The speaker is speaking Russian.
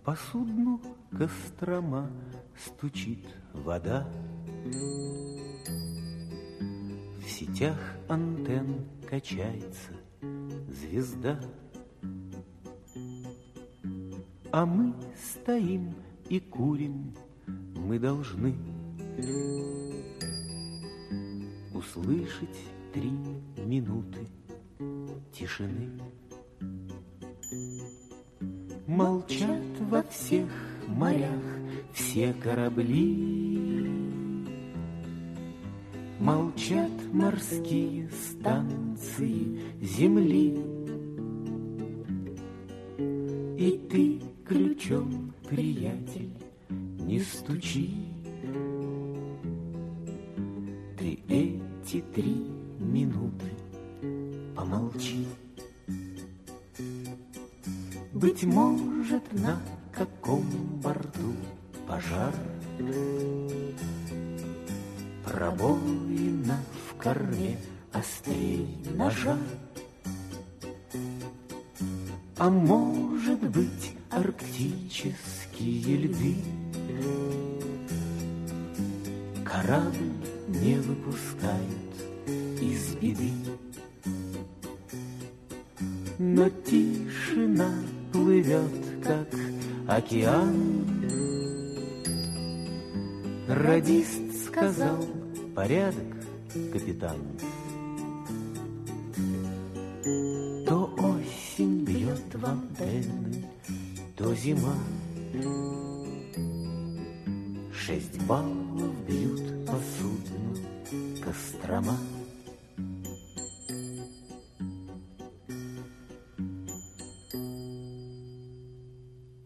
По судну Кострома стучит вода. В сетях антенн качается звезда. А мы стоим и курим, мы должны услышать 3 минуты тишины. Молчат во всех морях все корабли, молчат морские станции земли. И ты ключом, приятель, не стучи. Ты эти 3 минуты помолчи. Быть может, на каком борту пожар, пробоина в корме острей ножа. А может быть, арктические льды корабль не выпускают из беды. Но тишина плывет, как океан. Радист сказал: порядок, капитан. То осень бьет в антенны, то зима. 6 баллов бьют по судну Кострома.